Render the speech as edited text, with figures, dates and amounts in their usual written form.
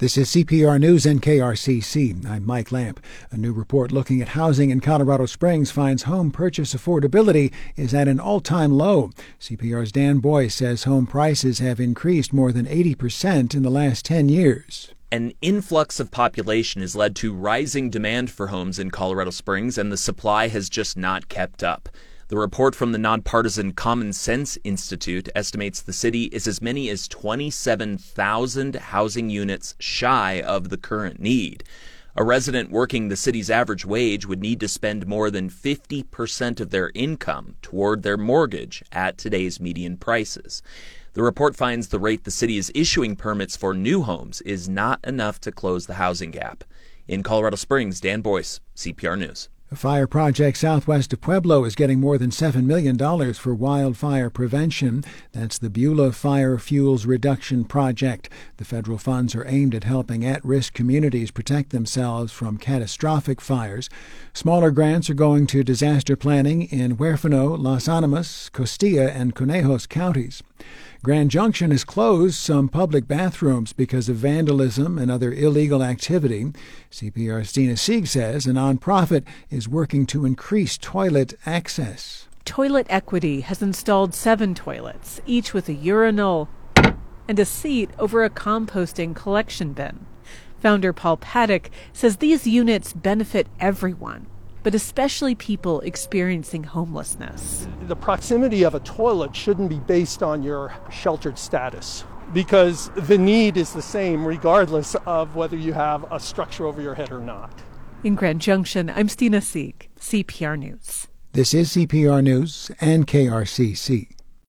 This is CPR News and KRCC. I'm Mike Lamp. A new report looking at housing in Colorado Springs finds home purchase affordability is at an all-time low. CPR's Dan Boyce says home prices have increased more than 80% in the last 10 years. An influx of population has led to rising demand for homes in Colorado Springs, and the supply has just not kept up. The report from the nonpartisan Common Sense Institute estimates the city is as many as 27,000 housing units shy of the current need. A resident working the city's average wage would need to spend more than 50% of their income toward their mortgage at today's median prices. The report finds the rate the city is issuing permits for new homes is not enough to close the housing gap. In Colorado Springs, Dan Boyce, CPR News. A fire project southwest of Pueblo is getting more than $7 million for wildfire prevention. That's the Beulah Fire Fuels Reduction Project. The federal funds are aimed at helping at-risk communities protect themselves from catastrophic fires. Smaller grants are going to disaster planning in Huérfano, Las Animas, Costilla, and Conejos counties. Grand Junction has closed some public bathrooms because of vandalism and other illegal activity. CPR's Dina Sieg says a nonprofit is working to increase toilet access. Toilet Equity has installed 7 toilets, each with a urinal and a seat over a composting collection bin. Founder Paul Paddock says these units benefit everyone, but especially people experiencing homelessness. The proximity of a toilet shouldn't be based on your sheltered status, because the need is the same regardless of whether you have a structure over your head or not. In Grand Junction, I'm Dina Sieg, CPR News. This is CPR News and KRCC.